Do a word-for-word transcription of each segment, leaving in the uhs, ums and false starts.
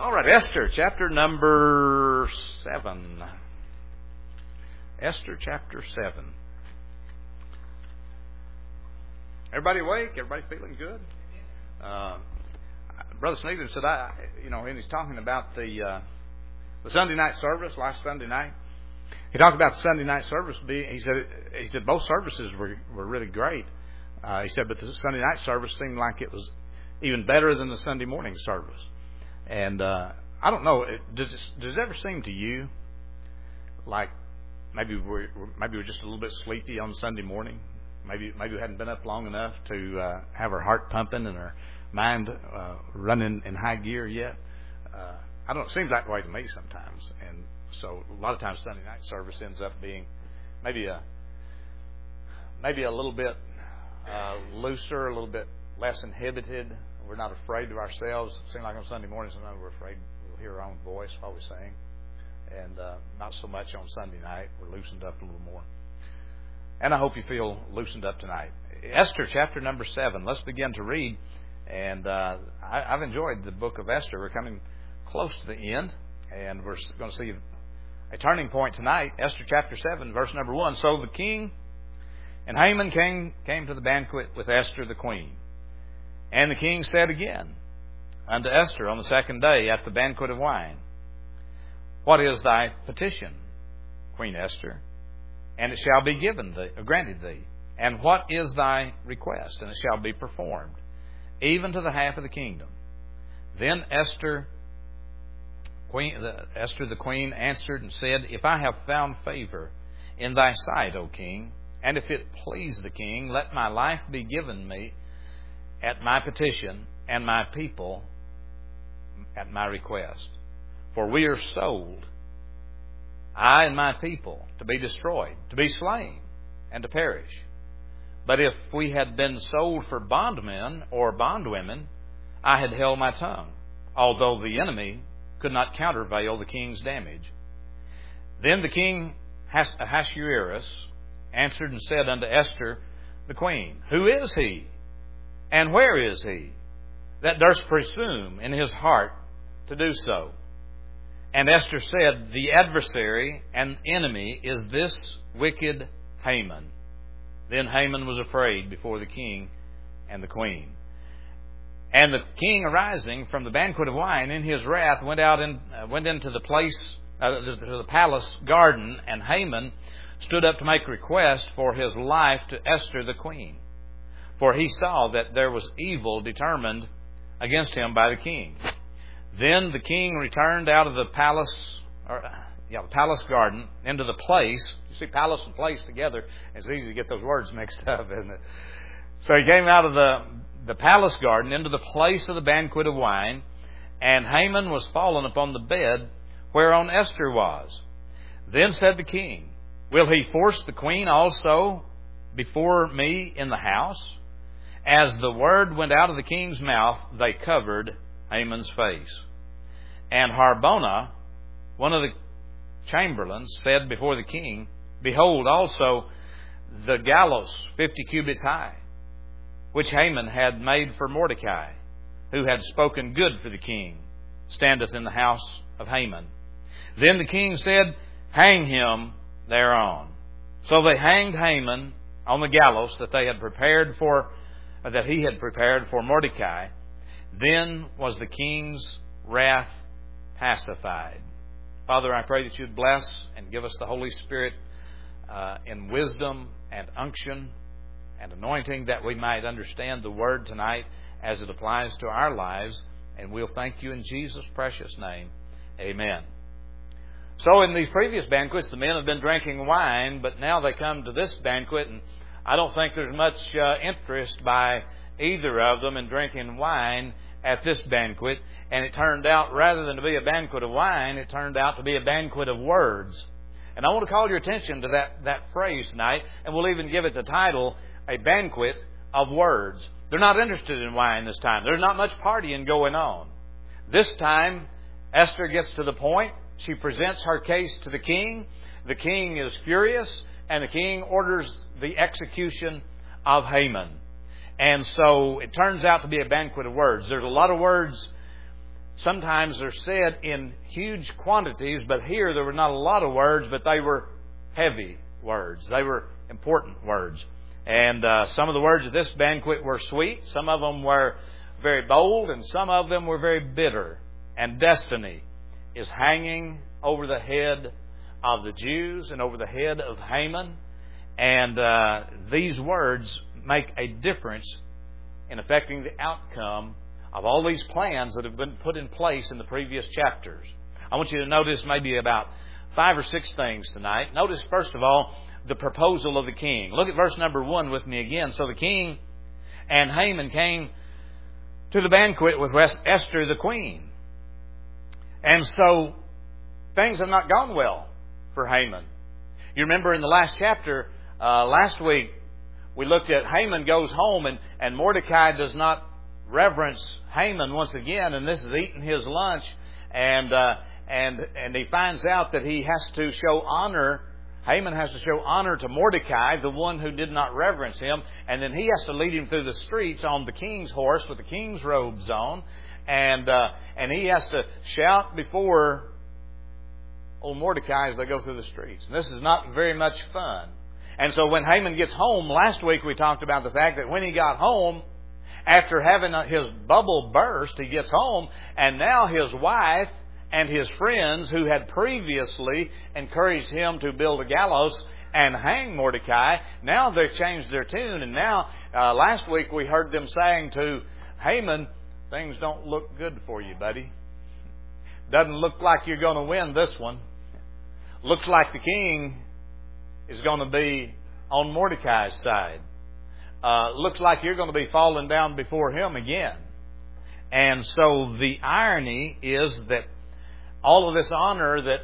All right, Esther, chapter number seven. Esther, chapter seven. Everybody awake? Everybody feeling good? Uh, Brother Sneeden said, I, you know, and he's talking about the uh, the Sunday night service last Sunday night. He talked about the Sunday night service being. He said, he said both services were were really great. Uh, he said, but the Sunday night service seemed like it was even better than the Sunday morning service. And uh, I don't know. Does it, does it ever seem to you like maybe we're maybe we're just a little bit sleepy on Sunday morning? Maybe maybe we hadn't been up long enough to uh, have our heart pumping and our mind uh, running in high gear yet. Uh, I don't. It seems that way to me sometimes. And so a lot of times Sunday night service ends up being maybe a maybe a little bit uh, looser, a little bit less inhibited. We're not afraid of ourselves. It seems like on Sunday morning sometimes we're afraid we'll hear our own voice while we sing. And uh, not so much on Sunday night. We're loosened up a little more. And I hope you feel loosened up tonight. Esther, chapter number seven. Let's begin to read. And uh, I, I've enjoyed the book of Esther. We're coming close to the end. And we're going to see a turning point tonight. Esther, chapter seven, verse number one. So the king and Haman came, came to the banquet with Esther the queen. And the king said again unto Esther on the second day at the banquet of wine, What is thy petition, Queen Esther? And it shall be given thee, granted thee. And what is thy request? And it shall be performed, even to the half of the kingdom. Then Esther, queen, the, Esther the queen answered and said, If I have found favor in thy sight, O king, and if it please the king, let my life be given me at my petition, and my people at my request. For we are sold, I and my people, to be destroyed, to be slain, and to perish. But if we had been sold for bondmen or bondwomen, I had held my tongue, although the enemy could not countervail the king's damage. Then the king Ahasuerus answered and said unto Esther the queen, Who is he? And where is he that durst presume in his heart to do so? And Esther said, The adversary and enemy is this wicked Haman. Then Haman was afraid before the king and the queen. And the king, arising from the banquet of wine in his wrath, went out and uh, went into the place, uh, to the palace garden, and Haman stood up to make request for his life to Esther the queen. For he saw that there was evil determined against him by the king. Then the king returned out of the palace, or yeah, the palace garden, into the place. You see palace and place together. It's easy to get those words mixed up, isn't it? So he came out of the, the palace garden into the place of the banquet of wine, and Haman was fallen upon the bed whereon Esther was. Then said the king, Will he force the queen also before me in the house? As the word went out of the king's mouth, they covered Haman's face. And Harbona, one of the chamberlains, said before the king, Behold also the gallows fifty cubits high, which Haman had made for Mordecai, who had spoken good for the king, standeth in the house of Haman. Then the king said, Hang him thereon. So they hanged Haman on the gallows that they had prepared for that he had prepared for Mordecai. Then was the king's wrath pacified. Father, I pray that you'd bless and give us the Holy Spirit uh, in wisdom and unction and anointing, that we might understand the word tonight as it applies to our lives. And we'll thank you in Jesus' precious name. Amen. So in these previous banquets, the men have been drinking wine, but now they come to this banquet, and I don't think there's much uh, interest by either of them in drinking wine at this banquet. And it turned out, rather than to be a banquet of wine, it turned out to be a banquet of words. And I want to call your attention to that, that phrase tonight, and we'll even give it the title, A Banquet of Words. They're not interested in wine this time. There's not much partying going on. This time, Esther gets to the point. She presents her case to the king. The king is furious, and the king orders the execution of Haman. And so it turns out to be a banquet of words. There's a lot of words sometimes they're said in huge quantities, but here there were not a lot of words, but they were heavy words. They were important words. And uh, some of the words of this banquet were sweet. Some of them were very bold, and some of them were very bitter. And destiny is hanging over the head of the Jews and over the head of Haman. And uh, these words make a difference in affecting the outcome of all these plans that have been put in place in the previous chapters. I want you to notice maybe about five or six things tonight. Notice, first of all, the proposal of the king. Look at verse number one with me again. So the king and Haman came to the banquet with Esther the queen. And so things have not gone well for Haman. You remember in the last chapter, uh, last week, we looked at Haman goes home and, and Mordecai does not reverence Haman once again, and this is eating his lunch, and uh, and and he finds out that he has to show honor. Haman has to show honor to Mordecai, the one who did not reverence him, and then he has to lead him through the streets on the king's horse with the king's robes on, and uh, and he has to shout before old Mordecai as they go through the streets. And this is not very much fun. And so when Haman gets home, last week we talked about the fact that when he got home, after having his bubble burst, he gets home, and now his wife and his friends who had previously encouraged him to build a gallows and hang Mordecai, now they've changed their tune. And now, uh, last week we heard them saying to Haman, things don't look good for you, buddy. Doesn't look like you're going to win this one. Looks like the king is going to be on Mordecai's side. Uh, looks like you're going to be falling down before him again. And so the irony is that all of this honor that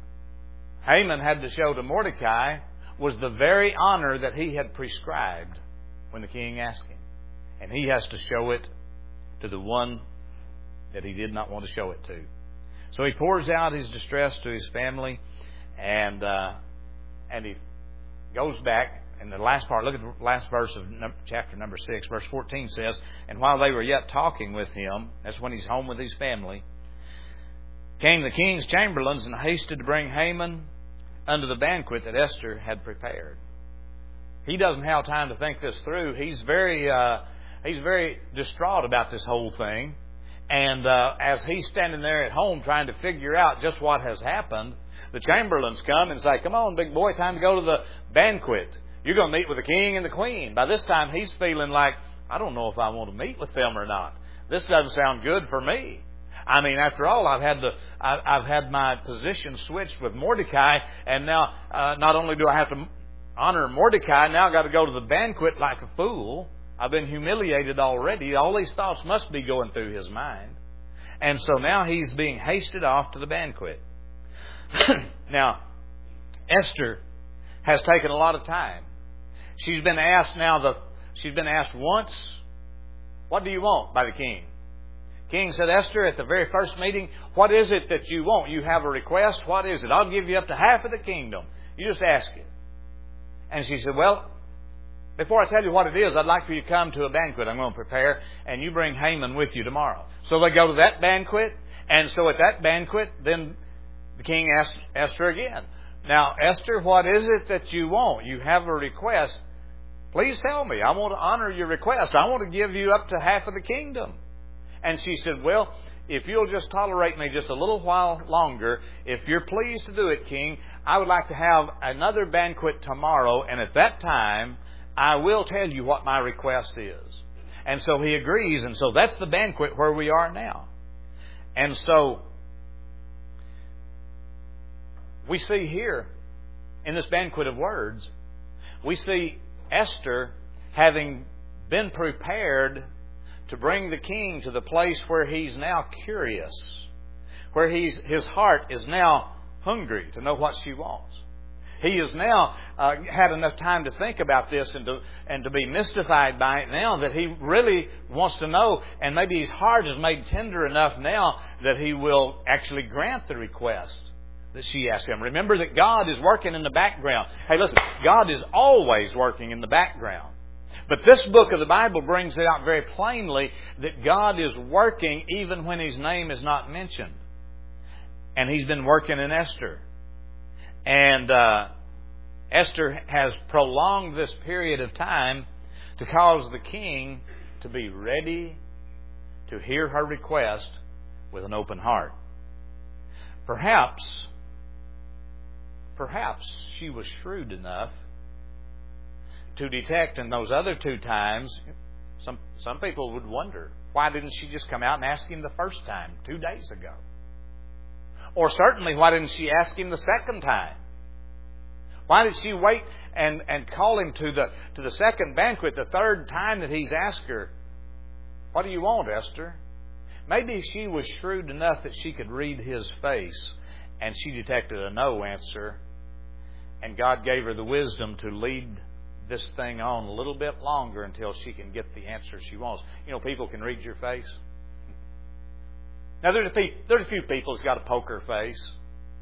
Haman had to show to Mordecai was the very honor that he had prescribed when the king asked him. And he has to show it to the one that he did not want to show it to. So he pours out his distress to his family, and uh, and he goes back. In the last part, look at the last verse of chapter number six. Verse fourteen says, and while they were yet talking with him, that's when he's home with his family, came the king's chamberlains and hasted to bring Haman unto the banquet that Esther had prepared. He doesn't have time to think this through. He's very uh, he's very distraught about this whole thing. And uh, as he's standing there at home trying to figure out just what has happened, the chamberlains come and say, come on, big boy, time to go to the banquet. You're going to meet with the king and the queen. By this time, he's feeling like, I don't know if I want to meet with them or not. This doesn't sound good for me. I mean, after all, I've had the I, I've had my position switched with Mordecai, and now uh, not only do I have to honor Mordecai, now I've got to go to the banquet like a fool. I've been humiliated already. All these thoughts must be going through his mind. And so now he's being hasted off to the banquet. Now, Esther has taken a lot of time. She's been asked now, the she's been asked once, what do you want by the king? King said, Esther, at the very first meeting, what is it that you want? You have a request? What is it? I'll give you up to half of the kingdom. You just ask it. And she said, well, before I tell you what it is, I'd like for you to come to a banquet I'm going to prepare, and you bring Haman with you tomorrow. So they go to that banquet, and so at that banquet, then the king asked Esther again, now, Esther, what is it that you want? You have a request. Please tell me. I want to honor your request. I want to give you up to half of the kingdom. And she said, well, if you'll just tolerate me just a little while longer, if you're pleased to do it, King, I would like to have another banquet tomorrow, and at that time, I will tell you what my request is. And so he agrees, and so that's the banquet where we are now. And so we see here, in this banquet of words, we see Esther having been prepared to bring the king to the place where he's now curious, where he's, his heart is now hungry to know what she wants. He has now uh, had enough time to think about this and to, and to be mystified by it now that he really wants to know, and maybe his heart is made tender enough now that he will actually grant the request that she asked him. Remember that God is working in the background. Hey, listen, God is always working in the background. But this book of the Bible brings it out very plainly that God is working even when His name is not mentioned. And He's been working in Esther. And uh, Esther has prolonged this period of time to cause the king to be ready to hear her request with an open heart. Perhaps, perhaps she was shrewd enough to detect in those other two times, some some people would wonder, why didn't she just come out and ask him the first time, two days ago? Or certainly, why didn't she ask him the second time? Why did she wait and, and call him to the to the second banquet, the third time that he's asked her, what do you want, Esther? Maybe she was shrewd enough that she could read his face, and she detected a no answer, and God gave her the wisdom to lead this thing on a little bit longer until she can get the answer she wants. You know, people can read your face. Now, there's a, pe- there's a few people who's got a poker face.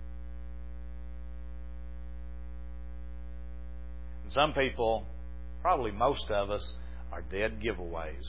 And some people, probably most of us, are dead giveaways.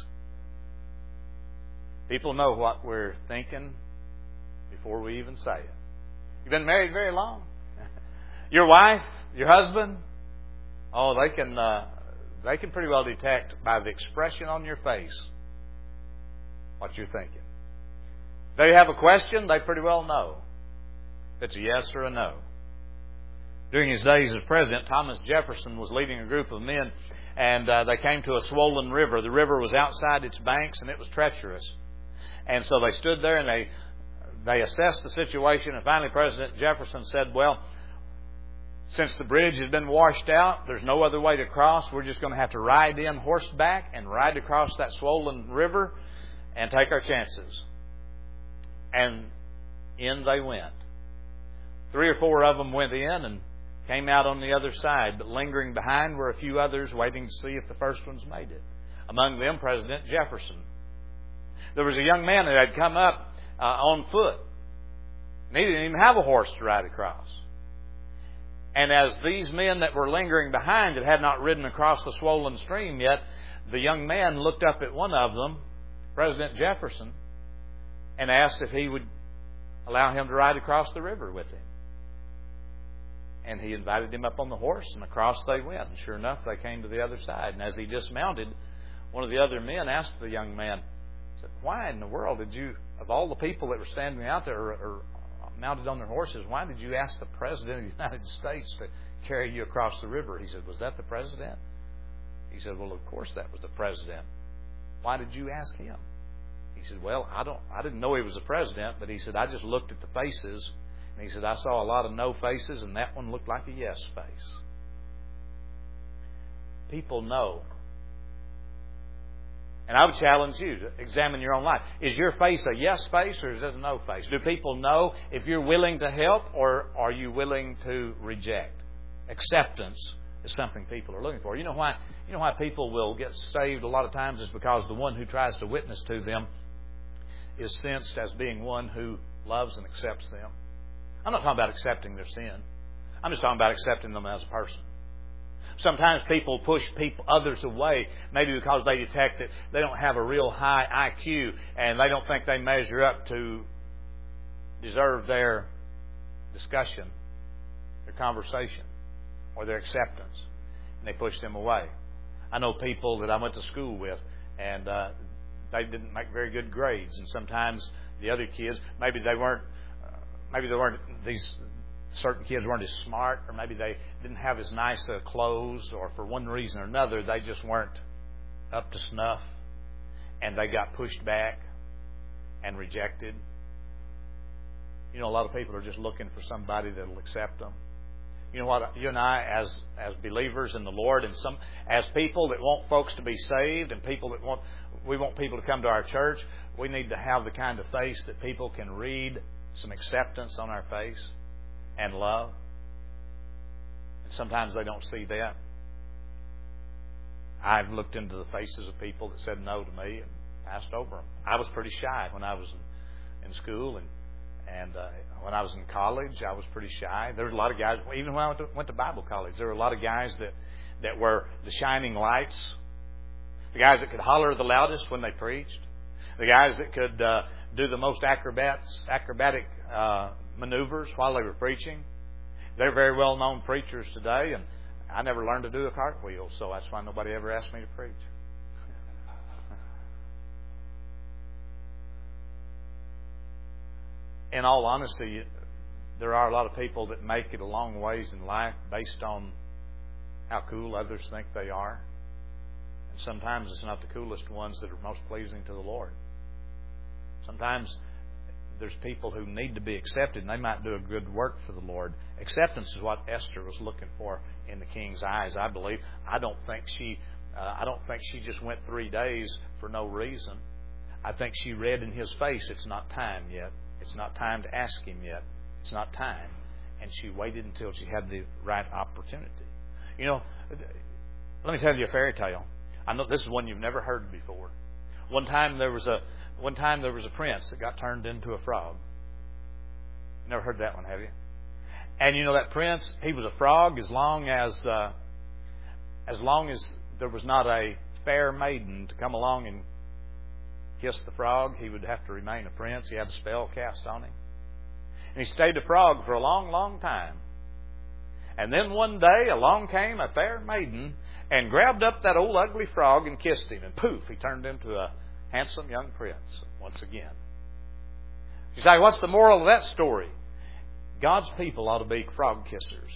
People know what we're thinking before we even say it. You've been married very long. Your wife, your husband, oh, they can uh, they can pretty well detect by the expression on your face what you're thinking. They have a question, they pretty well know if it's a yes or a no. During his days as president, Thomas Jefferson was leading a group of men, and uh, they came to a swollen river. The river was outside its banks, and it was treacherous. And so they stood there, and they they assessed the situation, and finally President Jefferson said, well, since the bridge has been washed out, there's no other way to cross. We're just going to have to ride in horseback and ride across that swollen river and take our chances. And in they went. Three or four of them went in and came out on the other side, but lingering behind were a few others waiting to see if the first ones made it. Among them, President Jefferson. There was a young man that had come up uh, on foot. And he didn't even have a horse to ride across. And as these men that were lingering behind that had not ridden across the swollen stream yet, the young man looked up at one of them, President Jefferson, and asked if he would allow him to ride across the river with him. And he invited him up on the horse, and across they went. And sure enough, they came to the other side. And as he dismounted, one of the other men asked the young man, said, why in the world did you, of all the people that were standing out there or, or mounted on their horses, why did you ask the President of the United States to carry you across the river? He said, was that the President? He said, well, of course that was the President. Why did you ask him? He said, well, I don't, I didn't know he was the President, but he said, I just looked at the faces, and he said, I saw a lot of no faces, and that one looked like a yes face. People know. And I would challenge you to examine your own life. Is your face a yes face or is it a no face? Do people know if you're willing to help or are you willing to reject? Acceptance is something people are looking for. You know why? You know why people will get saved a lot of times is because the one who tries to witness to them is sensed as being one who loves and accepts them. I'm not talking about accepting their sin. I'm just talking about accepting them as a person. Sometimes people push people, others away, maybe because they detect that they don't have a real high I Q and they don't think they measure up to deserve their discussion, their conversation, or their acceptance. And they push them away. I know people that I went to school with, and uh, they didn't make very good grades. And sometimes the other kids, maybe they weren't, uh, maybe they weren't these. Certain kids weren't as smart, or maybe they didn't have as nice uh, clothes, or for one reason or another, they just weren't up to snuff, and they got pushed back and rejected. You know, a lot of people are just looking for somebody that will accept them. You know what? You and I, as as believers in the Lord, and some as people that want folks to be saved, and people that want we want people to come to our church, we need to have the kind of face that people can read some acceptance on our face. And love. And sometimes they don't see that. I've looked into the faces of people that said no to me and passed over them. I was pretty shy when I was in, in school, and and uh, when I was in college, I was pretty shy. There was a lot of guys. Even when I went to, went to Bible college, there were a lot of guys that that were the shining lights The guys that could holler the loudest when they preached. The guys that could uh, do the most acrobats, acrobatic uh, maneuvers while they were preaching. They're very well-known preachers today, and I never learned to do a cartwheel, so that's why nobody ever asked me to preach. In all honesty, there are a lot of people that make it a long ways in life based on how cool others think they are. And sometimes it's not the coolest ones that are most pleasing to the Lord. Sometimes there's people who need to be accepted, and they might do a good work for the Lord. Acceptance is what Esther was looking for in the king's eyes, I believe. I don't think she, uh, I don't think she just went three days for no reason. I think she read in his face, it's not time yet. It's not time to ask him yet. It's not time. And she waited until she had the right opportunity. You know, let me tell you a fairy tale. I know this is one you've never heard before. One time there was a one time there was a prince that got turned into a frog. Never heard that one, have you? And you know that prince, he was a frog as long as uh, as long as there was not a fair maiden to come along and kiss the frog, he would have to remain a prince. He had a spell cast on him. And he stayed a frog for a long, long time. And then one day along came a fair maiden and grabbed up that old ugly frog and kissed him. And poof, he turned into a handsome young prince once again. You say, what's the moral of that story? God's people ought to be frog kissers.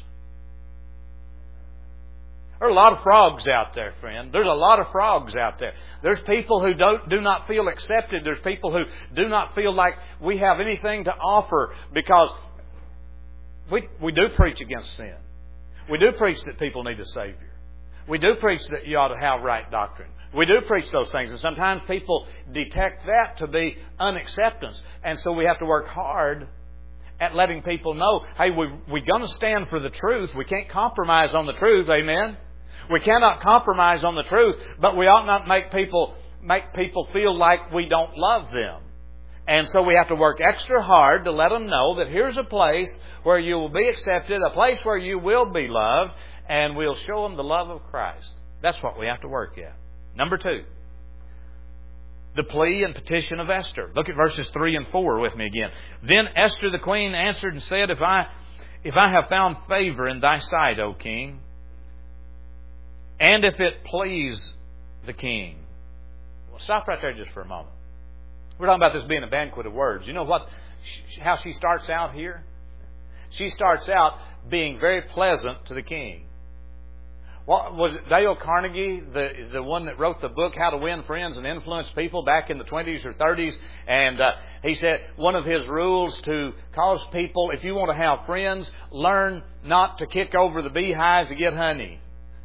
There are a lot of frogs out there, friend. There's a lot of frogs out there. There's people who don't, do not feel accepted. There's people who do not feel like we have anything to offer because we, we do preach against sin. We do preach that people need a Savior. We do preach that you ought to have right doctrine. We do preach those things. And sometimes people detect that to be unacceptance. And so we have to work hard at letting people know, hey, we, we're going to stand for the truth. We can't compromise on the truth. Amen? We cannot compromise on the truth, but we ought not make people make people feel like we don't love them. And so we have to work extra hard to let them know that here's a place where you will be accepted, a place where you will be loved, and we'll show them the love of Christ. That's what we have to work at. Number two, the plea and petition of Esther. Look at verses three and four with me again. Then Esther the queen answered and said, If I, if I have found favor in thy sight, O king, and if it please the king. Well, stop right there just for a moment. We're talking about this being a banquet of words. You know what? How she starts out here? She starts out being very pleasant to the king. What was it, Dale Carnegie, the the one that wrote the book How to Win Friends and Influence People back in the twenties or thirties? And uh, he said one of his rules to cause people, if you want to have friends, learn not to kick over the beehive to get honey.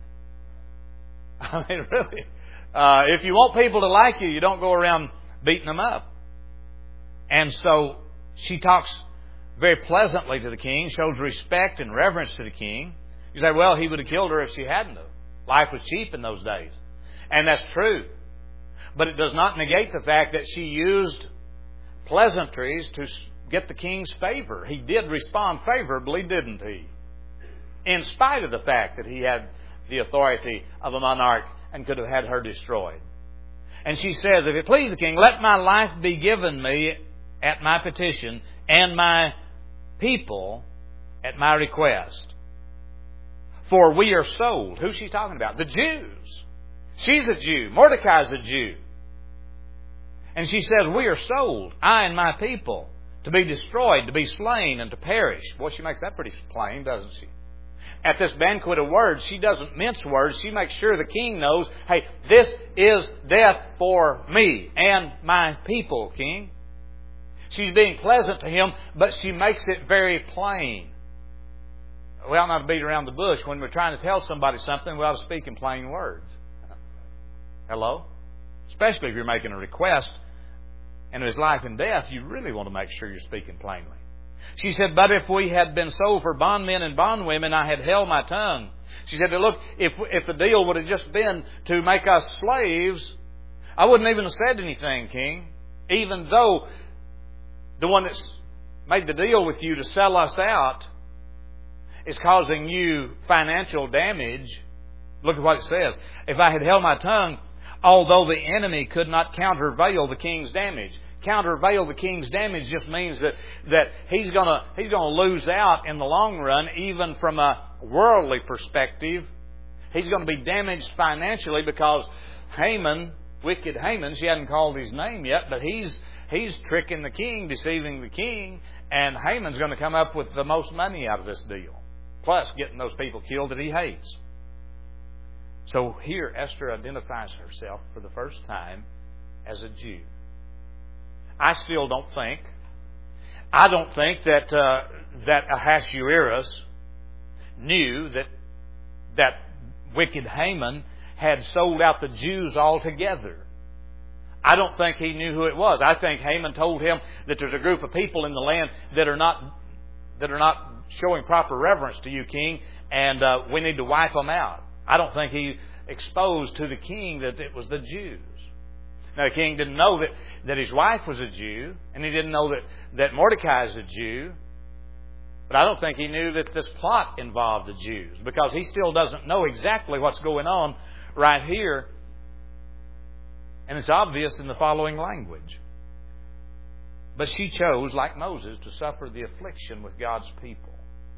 I mean, really. Uh, if you want people to like you, you don't go around beating them up. And so she talks very pleasantly to the king, shows respect and reverence to the king. You say, well, he would have killed her if she hadn't. Life was cheap in those days. And that's true. But it does not negate the fact that she used pleasantries to get the king's favor. He did respond favorably, didn't he? In spite of the fact that he had the authority of a monarch and could have had her destroyed. And she says, if it please the king, let my life be given me at my petition and my people at my request. For we are sold. Who's she talking about? The Jews. She's a Jew. Mordecai's a Jew. And she says, we are sold, I and my people, to be destroyed, to be slain, and to perish. Boy, she makes that pretty plain, doesn't she? At this banquet of words, she doesn't mince words. She makes sure the king knows, hey, this is death for me and my people, king. She's being pleasant to him, but she makes it very plain. We ought not to beat around the bush. When we're trying to tell somebody something, we ought to speak in plain words. Hello? Especially if you're making a request and there's life and death, you really want to make sure you're speaking plainly. She said, but if we had been sold for bondmen and bondwomen, I had held my tongue. She said, look, if if the deal would have just been to make us slaves, I wouldn't even have said anything, king. Even though the one that's made the deal with you to sell us out is causing you financial damage. Look at what it says. If I had held my tongue, although the enemy could not countervail the king's damage. Countervail the king's damage just means that, that he's gonna, he's gonna lose out in the long run, even from a worldly perspective. He's going to be damaged financially because Haman, wicked Haman, she hadn't called his name yet, but he's he's tricking the king, deceiving the king, and Haman's going to come up with the most money out of this deal, plus getting those people killed that he hates. So here Esther identifies herself for the first time as a Jew. I still don't think, I don't think that uh, that Ahasuerus knew that that wicked Haman had sold out the Jews altogether. I don't think he knew who it was. I think Haman told him that there's a group of people in the land that are not that are not showing proper reverence to you, king, and uh, we need to wipe them out. I don't think he exposed to the king that it was the Jews. Now, the king didn't know that, that his wife was a Jew, and he didn't know that, that Mordecai is a Jew. But I don't think he knew that this plot involved the Jews, because he still doesn't know exactly what's going on right here. And it's obvious in the following language. But she chose, like Moses, to suffer the affliction with God's people.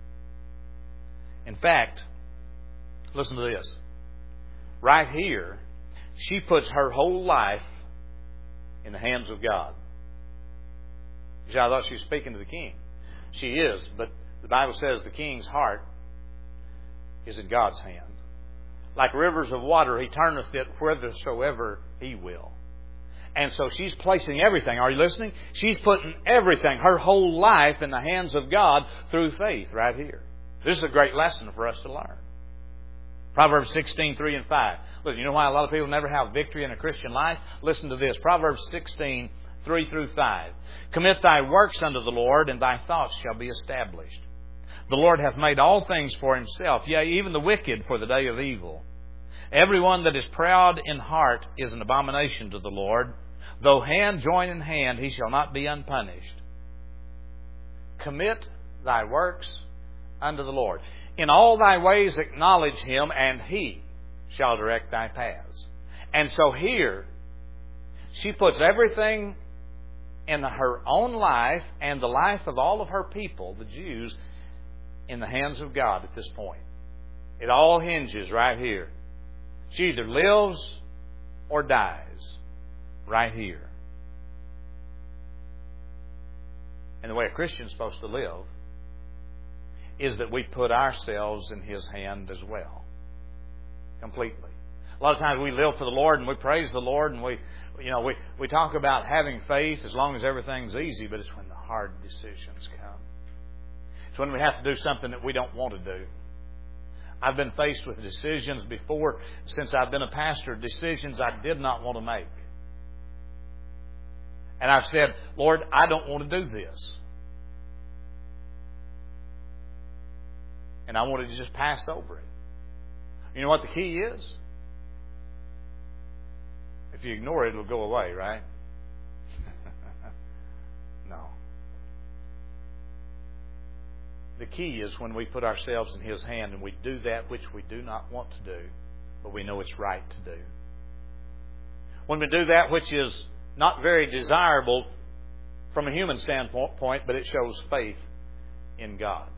In fact, listen to this. Right here, she puts her whole life in the hands of God. I thought she was speaking to the king. She is, but the Bible says the king's heart is in God's hand. Like rivers of water, He turneth it whithersoever He will. And so she's placing everything. Are you listening? She's putting everything, her whole life, in the hands of God through faith right here. This is a great lesson for us to learn. Proverbs sixteen, three and five. Look, you know why a lot of people never have victory in a Christian life? Listen to this. Proverbs sixteen, three through five. Commit thy works unto the Lord, and thy thoughts shall be established. The Lord hath made all things for Himself, yea, even the wicked for the day of evil. Every one that is proud in heart is an abomination to the Lord. Though hand join in hand, he shall not be unpunished. Commit thy works unto the Lord. In all thy ways acknowledge Him, and He shall direct thy paths. And so here, she puts everything in her own life and the life of all of her people, the Jews, in the hands of God at this point. It all hinges right here. She either lives or dies right here. And the way a Christian's supposed to live is that we put ourselves in His hand as well. Completely. A lot of times we live for the Lord and we praise the Lord and we, you know, we, we talk about having faith as long as everything's easy, but it's when the hard decisions come. It's when we have to do something that we don't want to do. I've been faced with decisions before, since I've been a pastor, decisions I did not want to make. And I've said, Lord, I don't want to do this. And I wanted to just pass over it. You know what the key is? If you ignore it, it'll go away, right? No. The key is when we put ourselves in His hand and we do that which we do not want to do, but we know it's right to do. When we do that which is not very desirable from a human standpoint, but it shows faith in God.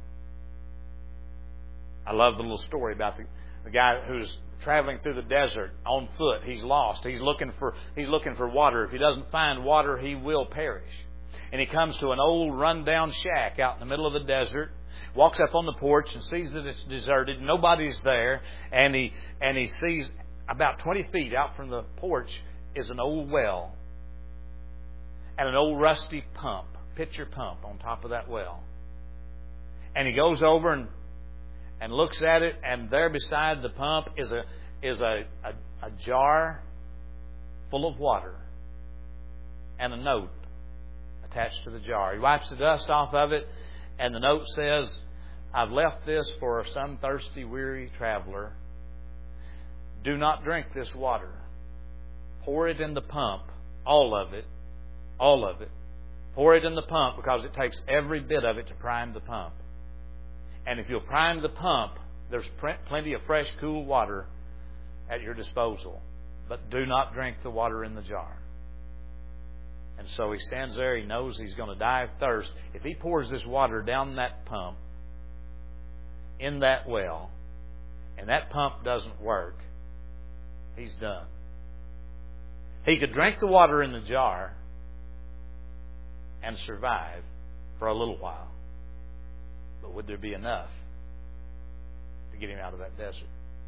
I love the little story about the, the guy who's traveling through the desert on foot. He's lost. He's looking for he's looking for water. If he doesn't find water, he will perish. And he comes to an old run-down shack out in the middle of the desert. Walks up on the porch and sees that it's deserted. Nobody's there. And he and he sees about twenty feet out from the porch is an old well and an old rusty pump, pitcher pump on top of that well. And he goes over and and looks at it, and there beside the pump is a is a, a, a jar full of water and a note attached to the jar. He wipes the dust off of it, and the note says, I've left this for some thirsty, weary traveler. Do not drink this water. Pour it in the pump, all of it, all of it. Pour it in the pump because it takes every bit of it to prime the pump. And if you'll prime the pump, there's plenty of fresh, cool water at your disposal. but do not drink the water in the jar. And so he stands there. He knows he's going to die of thirst. If he pours this water down that pump, in that well, and that pump doesn't work, he's done. He could drink the water in the jar and survive for a little while. But would there be enough to get him out of that desert?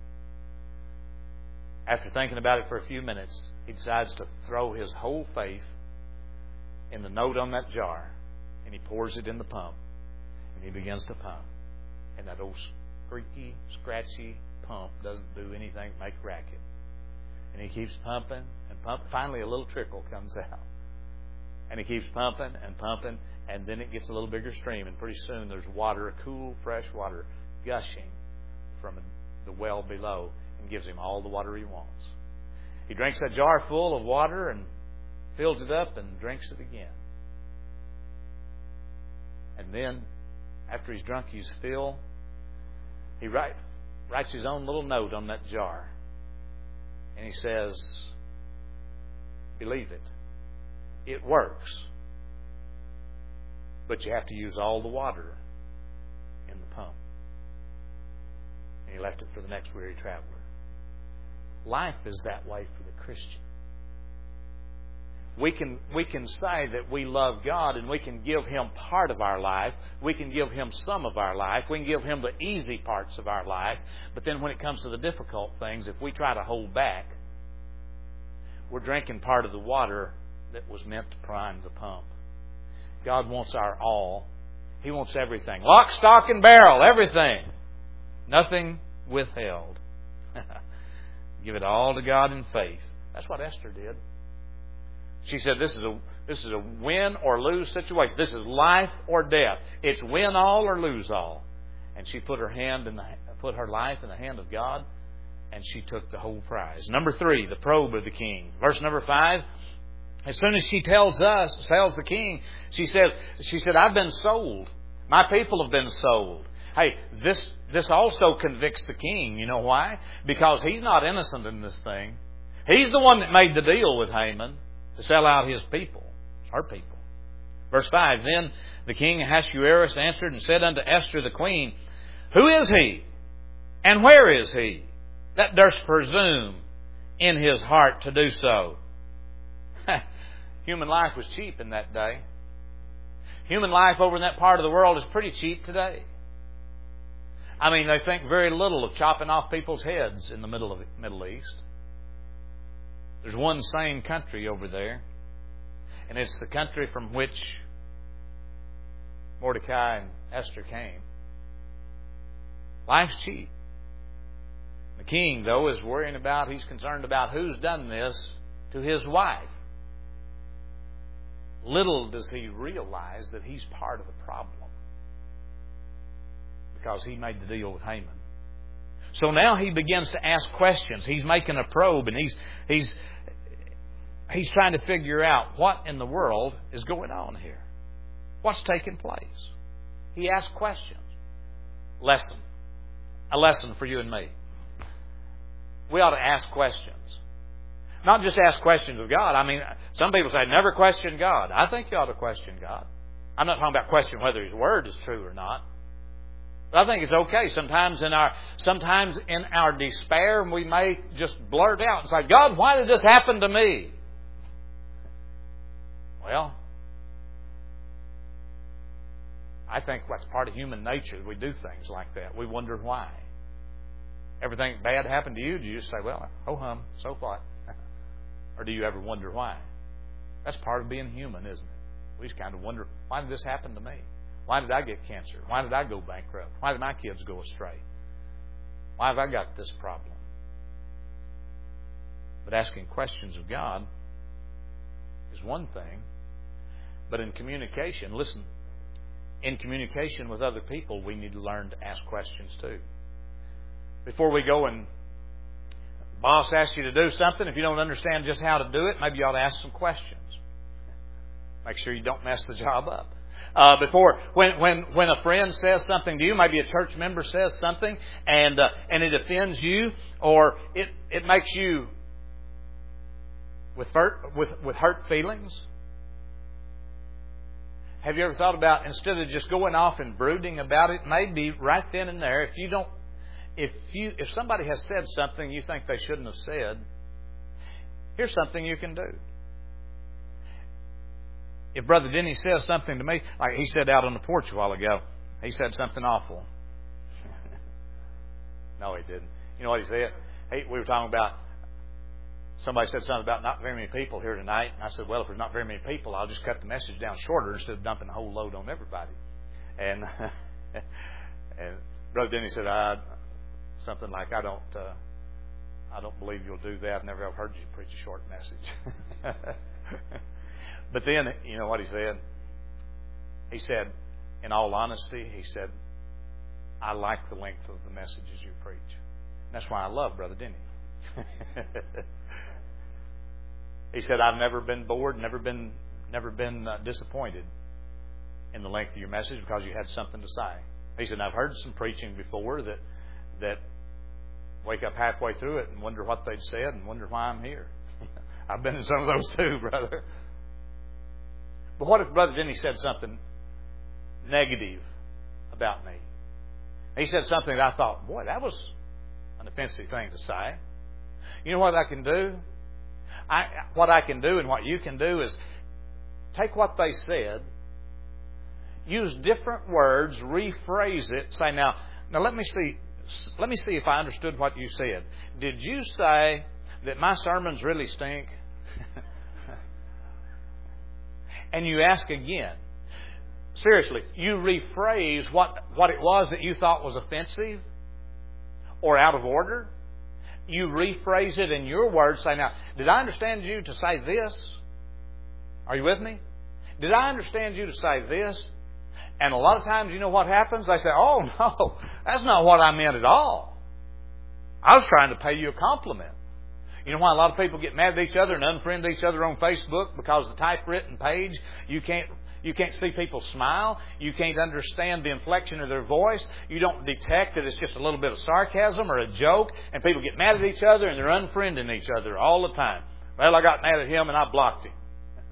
After thinking about it for a few minutes, he decides to throw his whole faith in the note on that jar, and he pours it in the pump, and he begins to pump. And that old squeaky, scratchy pump doesn't do anything but make racket. And he keeps pumping and pumping. Finally, a little trickle comes out. And he keeps pumping and pumping, and then it gets a little bigger stream, and pretty soon there's water, cool, fresh water, gushing from the well below, and gives him all the water he wants. He drinks that jar full of water and fills it up and drinks it again. And then, after he's drunk his fill, he write, writes his own little note on that jar. And he says, believe it. It works. But you have to use all the water in the pump. And he left it for the next weary traveler. Life is that way for the Christian. We can, we can say that we love God and we can give Him part of our life. We can give Him some of our life. We can give Him the easy parts of our life. But then when it comes to the difficult things, if we try to hold back, we're drinking part of the water that was meant to prime the pump. God wants our all. He wants everything. Lock, stock, and barrel. Everything. Nothing withheld. Give it all to God in faith. That's what Esther did. She said, this is a this is a win or lose situation. This is life or death. It's win all or lose all. And she put her hand in the put her life in the hand of God, and she took the whole prize. Number three, the probe of the king. Verse number five. As soon as she tells us, tells the king, she says, she said, I've been sold. My people have been sold. Hey, this this also convicts the king. You know why? Because he's not innocent in this thing. He's the one that made the deal with Haman to sell out his people, her people. Verse five, then the king Ahasuerus answered and said unto Esther the queen, who is he? And where is he that durst presume in his heart to do so? Human life was cheap in that day. Human life over in that part of the world is pretty cheap today. I mean, they think very little of chopping off people's heads in the middle of the Middle East. There's one sane country over there, and it's the country from which Mordecai and Esther came. Life's cheap. The king, though, is worrying about, he's concerned about who's done this to his wife. Little does he realize that he's part of the problem, because he made the deal with Haman. So now he begins to ask questions. He's making a probe, and he's he's he's trying to figure out what in the world is going on here. What's taking place? He asks questions. Lesson. A lesson for you and me. We ought to ask questions. Not just ask questions of God. I mean, some people say, never question God. I think you ought to question God. I'm not talking about question whether His Word is true or not. But I think it's okay. Sometimes in our sometimes in our despair, we may just blurt out and say, God, why did this happen to me? Well, I think that's part of human nature. We do things like that. We wonder why. Everything bad happened to you, do you just say, well, ho hum, so what? Or do you ever wonder why? That's part of being human, isn't it? We just kind of wonder, why did this happen to me? Why did I get cancer? Why did I go bankrupt? Why did my kids go astray? Why have I got this problem? But asking questions of God is one thing. But in communication, listen, in communication with other people, we need to learn to ask questions too. Before we go and boss asks you to do something, if you don't understand just how to do it, maybe you ought to ask some questions. Make sure you don't mess the job up. Uh, before, when, when, when a friend says something to you, maybe a church member says something, and, uh, and it offends you, or it, it makes you with hurt, with, with hurt feelings? Have you ever thought about, instead of just going off and brooding about it, maybe right then and there, if you don't, if you, if somebody has said something you think they shouldn't have said, here's something you can do. If Brother Denny says something to me, like he said out on the porch a while ago, he said something awful. No, he didn't. You know what he said? He, we were talking about, somebody said something about not very many people here tonight. And I said, well, if there's not very many people, I'll just cut the message down shorter instead of dumping the whole load on everybody. And and Brother Denny said, I, something like, I don't uh, I don't believe you'll do that. I've never heard you preach a short message. But then, you know what he said? He said, in all honesty, he said, I like the length of the messages you preach. And that's why I love Brother Denny. He said, I've never been bored, never been never been uh, disappointed in the length of your message because you had something to say. He said, I've heard some preaching before that that wake up halfway through it and wonder what they'd said and wonder why I'm here. I've been in some of those too, brother. But what if Brother Denny said something negative about me? He said something that I thought, boy, that was an offensive thing to say. You know what I can do? I, what I can do and what you can do is take what they said, use different words, rephrase it, say, now, now let me see, let me see if I understood what you said. Did you say that my sermons really stink? And you ask again. Seriously, you rephrase what, what it was that you thought was offensive or out of order. You rephrase it in your words. Say, now, did I understand you to say this? Are you with me? Did I understand you to say this? And a lot of times, you know what happens? They say, oh, no, that's not what I meant at all. I was trying to pay you a compliment. You know why a lot of people get mad at each other and unfriend each other on Facebook? Because the typewritten page, you can't you can't see people smile. You can't understand the inflection of their voice. You don't detect that it's just a little bit of sarcasm or a joke. And people get mad at each other and they're unfriending each other all the time. Well, I got mad at him and I blocked him.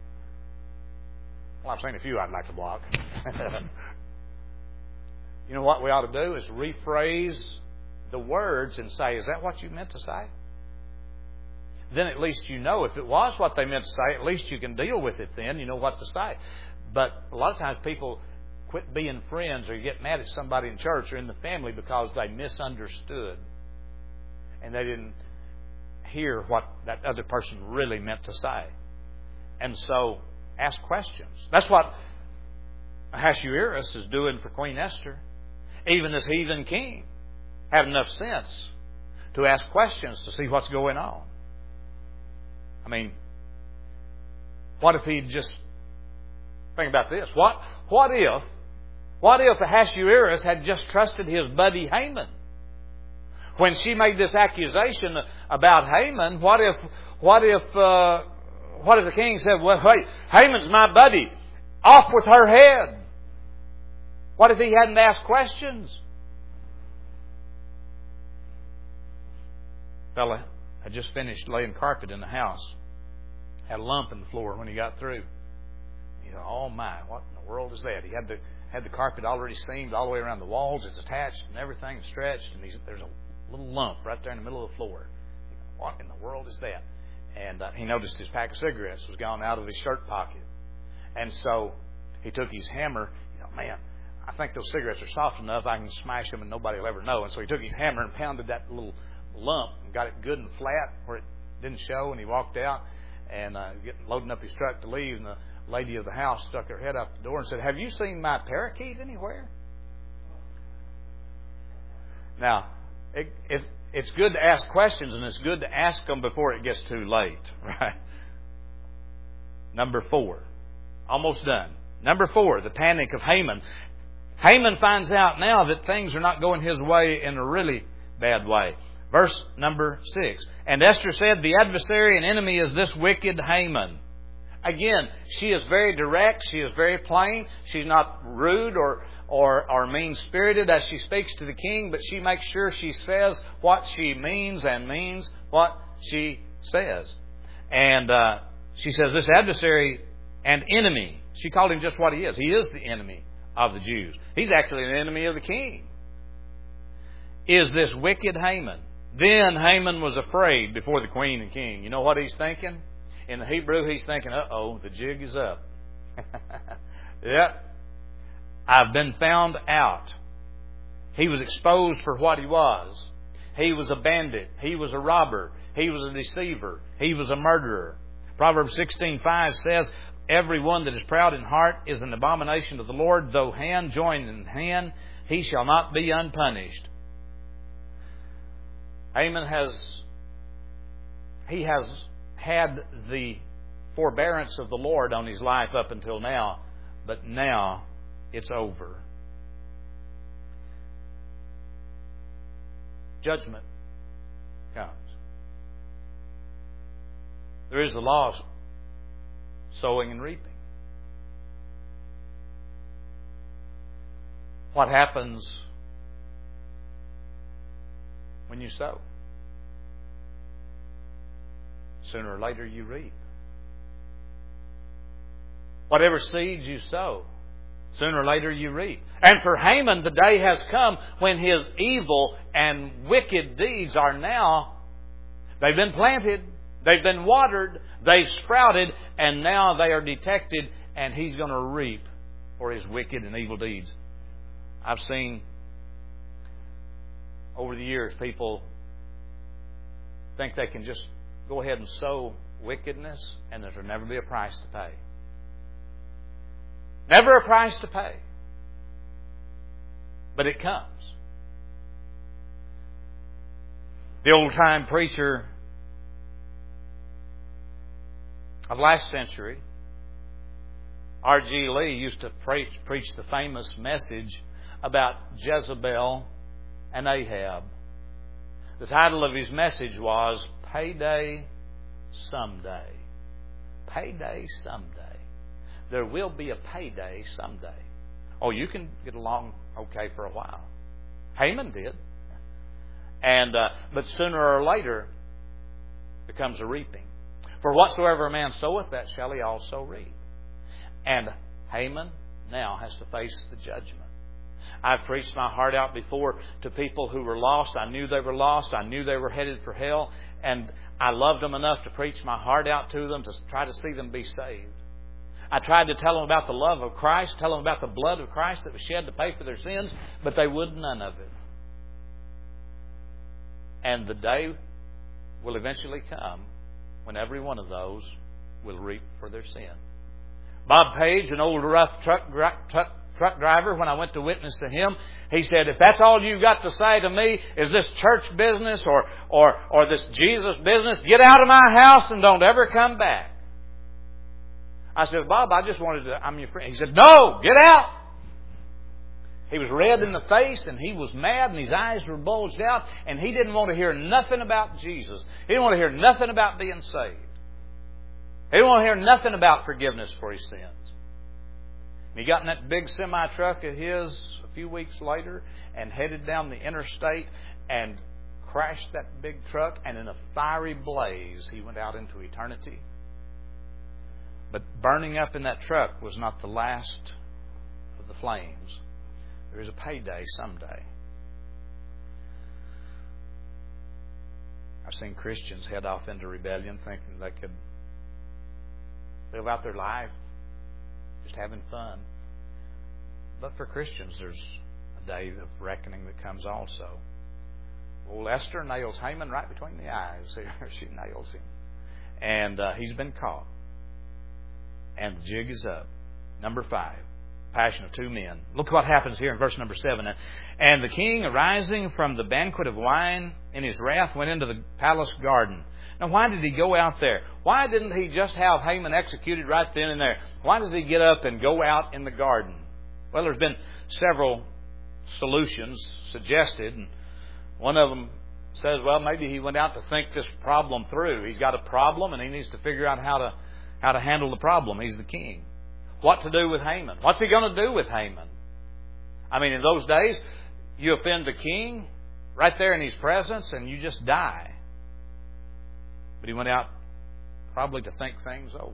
Well, I've seen a few I'd like to block. You know what we ought to do is rephrase the words and say, is that what you meant to say? Then at least you know if it was what they meant to say, at least you can deal with it then. You know what to say. But a lot of times people quit being friends or get mad at somebody in church or in the family because they misunderstood and they didn't hear what that other person really meant to say. And so ask questions. That's what Ahasuerus is doing for Queen Esther. Even this heathen king had enough sense to ask questions to see what's going on. I mean, what if he just... Think about this. What, what if, what if Ahasuerus had just trusted his buddy Haman? When she made this accusation about Haman, what if, what if, uh, what if the king said, well, wait, Haman's my buddy. Off with her head. What if he hadn't asked questions? Fella had just finished laying carpet in the house. Had a lump in the floor when he got through. He thought, oh my, what in the world is that? He had the had the carpet already seamed all the way around the walls. It's attached and everything stretched. And he's, there's a little lump right there in the middle of the floor. What in the world is that? And uh, he noticed his pack of cigarettes was gone out of his shirt pocket. And so he took his hammer. You know, man, I think those cigarettes are soft enough I can smash them and nobody will ever know. And so he took his hammer and pounded that little lump and got it good and flat where it didn't show. And he walked out and uh, getting, loading up his truck to leave. And the lady of the house stuck her head out the door and said, have you seen my parakeet anywhere? Now, it, it, it's good to ask questions, and it's good to ask them before it gets too late, right? Number four. Almost done. Number four, the panic of Haman. Haman finds out now that things are not going his way in a really bad way. Verse number six. And Esther said, the adversary and enemy is this wicked Haman. Again, she is very direct. She is very plain. She's not rude or, or, or mean-spirited as she speaks to the king, but she makes sure she says what she means and means what she says. And uh, she says, this adversary and enemy. She called him just what he is. He is the enemy of the Jews. He's actually an enemy of the king. Is this wicked Haman. Then Haman was afraid before the queen and king. You know what he's thinking? In the Hebrew, he's thinking, uh-oh, the jig is up. Yep. I've been found out. He was exposed for what he was. He was a bandit. He was a robber. He was a deceiver. He was a murderer. Proverbs sixteen five says, every one that is proud in heart is an abomination to the Lord. Though hand join in hand, he shall not be unpunished. Haman has, he has had the forbearance of the Lord on his life up until now, but now it's over. Judgment comes. There is the law of sowing and reaping. What happens when you sow? Sooner or later you reap. Whatever seeds you sow, sooner or later you reap. And for Haman, the day has come when his evil and wicked deeds are now, they've been planted, they've been watered, they've sprouted, and now they are detected, and he's going to reap for his wicked and evil deeds. I've seen over the years people think they can just go ahead and sow wickedness and there'll never be a price to pay. Never a price to pay. But it comes. The old-time preacher of last century, R G Lee, used to preach, preach the famous message about Jezebel and Ahab. The title of his message was Payday Someday. Payday Someday. There will be a payday someday. Oh, you can get along okay for a while. Haman did. And uh, but sooner or later becomes a reaping. For whatsoever a man soweth, that shall he also reap. And Haman now has to face the judgment. I've preached my heart out before to people who were lost. I knew they were lost. I knew they were headed for hell. And I loved them enough to preach my heart out to them to try to see them be saved. I tried to tell them about the love of Christ, tell them about the blood of Christ that was shed to pay for their sins, but they would none of it. And the day will eventually come when every one of those will reap for their sin. Bob Page, an old rough truck, truck, truck driver, when I went to witness to him, he said, if that's all you've got to say to me is this church business or, or, or this Jesus business, get out of my house and don't ever come back. I said, Bob, I just wanted to, I'm your friend. He said, no, get out. He was red in the face and he was mad and his eyes were bulged out and he didn't want to hear nothing about Jesus. He didn't want to hear nothing about being saved. He didn't want to hear nothing about forgiveness for his sins. And he got in that big semi-truck of his a few weeks later and headed down the interstate and crashed that big truck, and in a fiery blaze he went out into eternity. But burning up in that truck was not the last of the flames. There is a payday someday. I've seen Christians head off into rebellion thinking they could live out their life just having fun. But for Christians, there's a day of reckoning that comes also. Old Esther nails Haman right between the eyes. She nails him. And uh, he's been caught. And the jig is up. Number five, passion of two men. Look what happens here in verse number seven. And the king, arising from the banquet of wine in his wrath, went into the palace garden. Now, why did he go out there? Why didn't he just have Haman executed right then and there? Why does he get up and go out in the garden? Well, there's been several solutions suggested. And one of them says, well, maybe he went out to think this problem through. He's got a problem and he needs to figure out how to how to handle the problem. He's the king. What to do with Haman? What's he going to do with Haman? I mean, in those days, you offend the king right there in his presence and you just die. But he went out probably to think things over.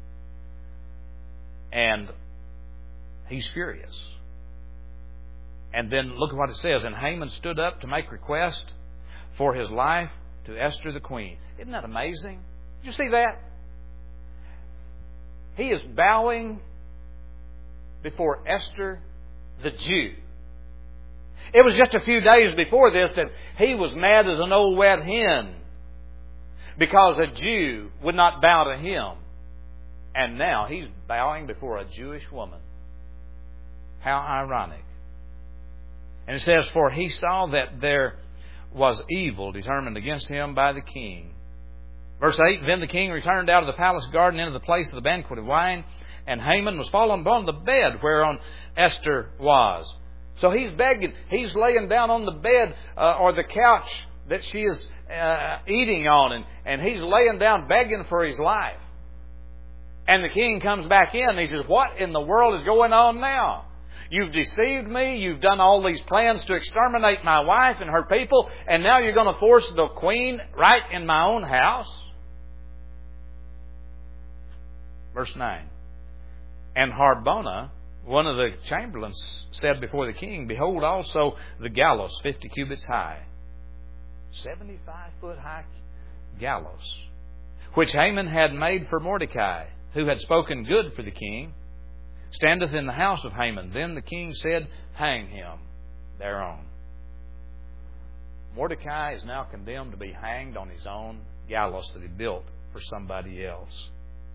And he's furious. And then look at what it says. And Haman stood up to make request for his life to Esther the queen. Isn't that amazing? Did you see that? He is bowing before Esther the Jew. It was just a few days before this that he was mad as an old wet hen because a Jew would not bow to him. And now he's bowing before a Jewish woman. How ironic. And it says, for he saw that there was evil determined against him by the king. Verse eight, then the king returned out of the palace garden into the place of the banquet of wine, and Haman was fallen upon the bed whereon Esther was. So he's begging, he's laying down on the bed uh, or the couch that she is uh, eating on, and, and he's laying down begging for his life. And the king comes back in and he says, what in the world is going on now? You've deceived me. You've done all these plans to exterminate my wife and her people. And now you're going to force the queen right in my own house? Verse nine. And Harbona, one of the chamberlains, said before the king, behold also the gallows fifty cubits high. seventy-five foot high gallows. Which Haman had made for Mordecai, who had spoken good for the king, standeth in the house of Haman. Then the king said, hang him thereon. Mordecai is now condemned to be hanged on his own gallows that he built for somebody else.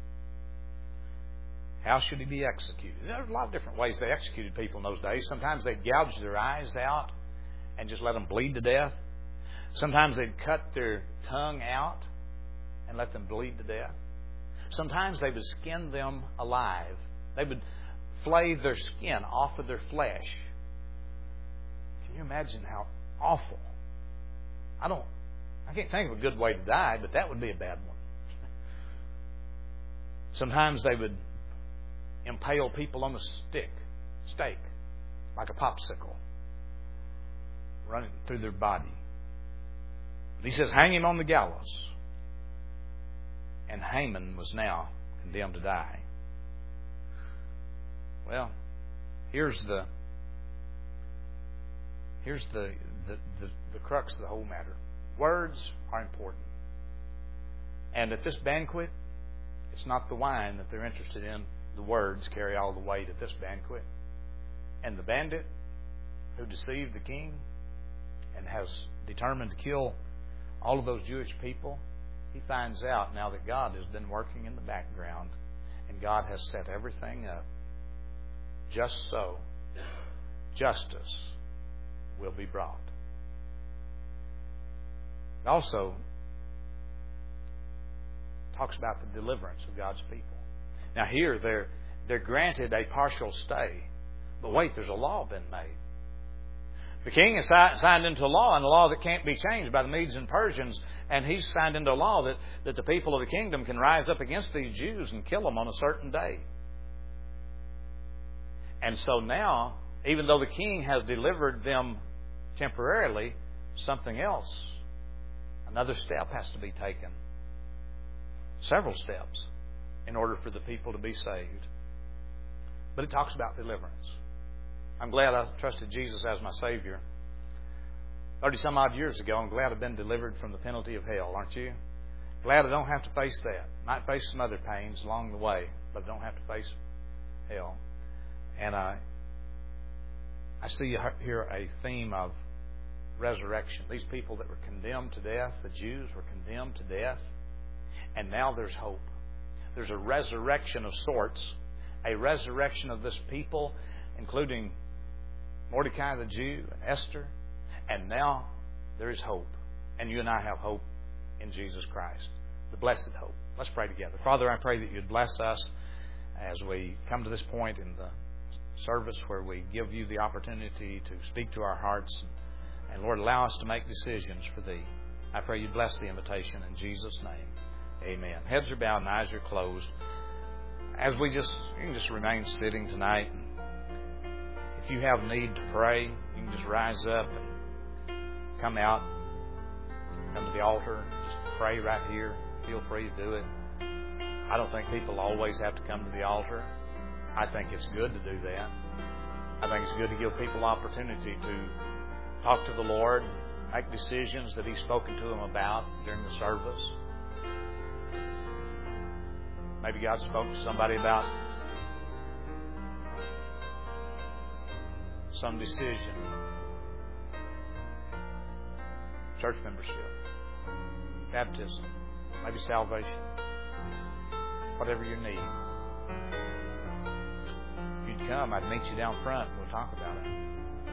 How should he be executed? There are a lot of different ways they executed people in those days. Sometimes they'd gouge their eyes out and just let them bleed to death. Sometimes they'd cut their tongue out and let them bleed to death. Sometimes they would skin them alive. They would flay their skin off of their flesh. Can you imagine how awful? I don't, I can't think of a good way to die, but that would be a bad one. Sometimes they would impale people on a stick, stake, like a popsicle, running through their body. He says, hang him on the gallows. And Haman was now condemned to die. Well, here's the here's the the, the, the crux of the whole matter. Words are important. And at this banquet, it's not the wine that they're interested in. The words carry all the weight at this banquet. And the bandit who deceived the king and has determined to kill all of those Jewish people, he finds out now that God has been working in the background and God has set everything up just so justice will be brought. It also talks about the deliverance of God's people. Now here they're they're granted a partial stay. But wait, there's a law been made. The king has signed into law, and a law that can't be changed by the Medes and Persians, and he's signed into a law that, that the people of the kingdom can rise up against these Jews and kill them on a certain day. And so now, even though the king has delivered them temporarily, something else, another step has to be taken. Several steps in order for the people to be saved. But it talks about deliverance. I'm glad I trusted Jesus as my Savior. Thirty some odd years ago, I'm glad I've been delivered from the penalty of hell, aren't you? Glad I don't have to face that. Might face some other pains along the way, but I don't have to face hell. And I, I see here a theme of resurrection. These people that were condemned to death, the Jews were condemned to death, and now there's hope. There's a resurrection of sorts, a resurrection of this people, including Mordecai the Jew and Esther, and now there is hope. And you and I have hope in Jesus Christ, the blessed hope. Let's pray together. Father, I pray that you'd bless us as we come to this point in the service where we give you the opportunity to speak to our hearts. And Lord, allow us to make decisions for Thee. I pray you bless the invitation in Jesus' name. Amen. Heads are bowed and eyes are closed. As we just, you can just remain sitting tonight. If you have need to pray, you can just rise up and come out, come to the altar, just pray right here. Feel free to do it. I don't think people always have to come to the altar. I think it's good to do that. I think it's good to give people opportunity to talk to the Lord, make decisions that He's spoken to them about during the service. Maybe God spoke to somebody about some decision, church membership, baptism, maybe salvation, whatever your need. If you'd come, I'd meet you down front and we'll talk about it.